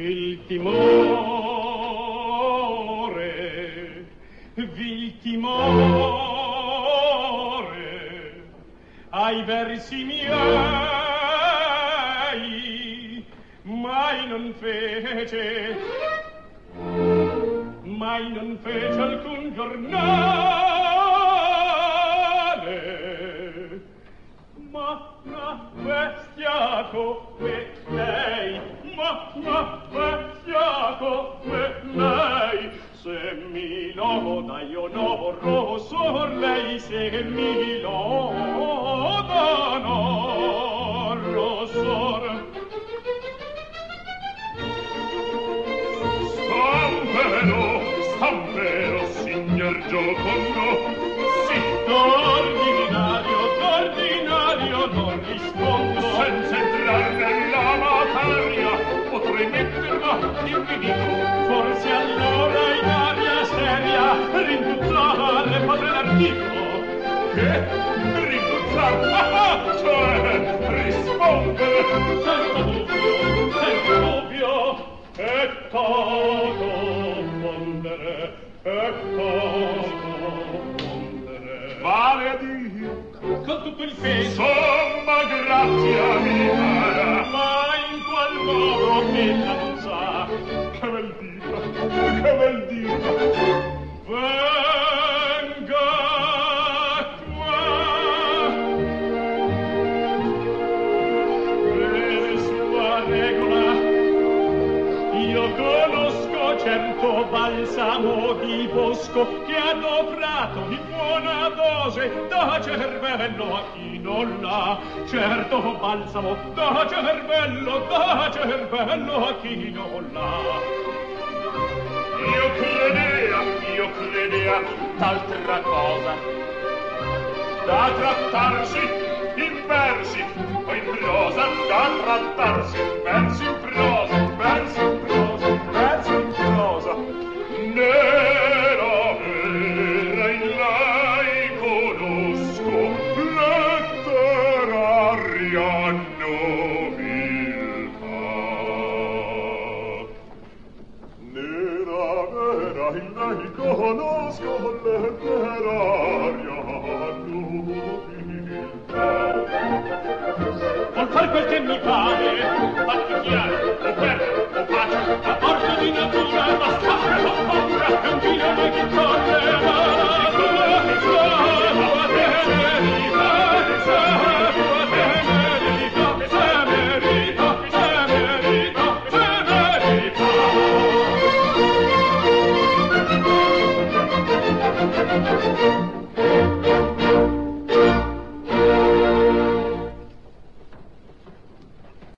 il timore ai versi miei mai non fece alcun giornale, ma una bestia come lei, se mi loda io no rosor, lei se mi loda no rosor. Stampero, signor Giocondo, sì, d'ordinario non rispondo. Senza entrar nella materia, potrei metterla in dico. Forse allora in aria seria rintuzzare potrei l'articolo. Che? Rintuzzare? Cioè, rispondere. Senza dubbio, e todo fondere. Vale a Dio, con tutto il peso, somma grazia mi farà, ma in qual modo ella non sa. Che bel dito, venga qua, per sua regola io conosco certo balsamo di bosco che adoperato di buona dose da cervello a chi non l'ha. Certo balsamo da cervello a chi non l'ha. Io credea tutt'altra cosa, da trattarsi in versi o in prosa, da trattarsi in versi in prosa, versi in prosa. Nera in lei conosco letteraria nobiltà. Nera in lei conosco letteraria nobiltà. Vuol far quel che mi pare, battichiare, o guerra, o pace, a porta di natura, ma scappare, ho paura, è un dilema che corre, se merita.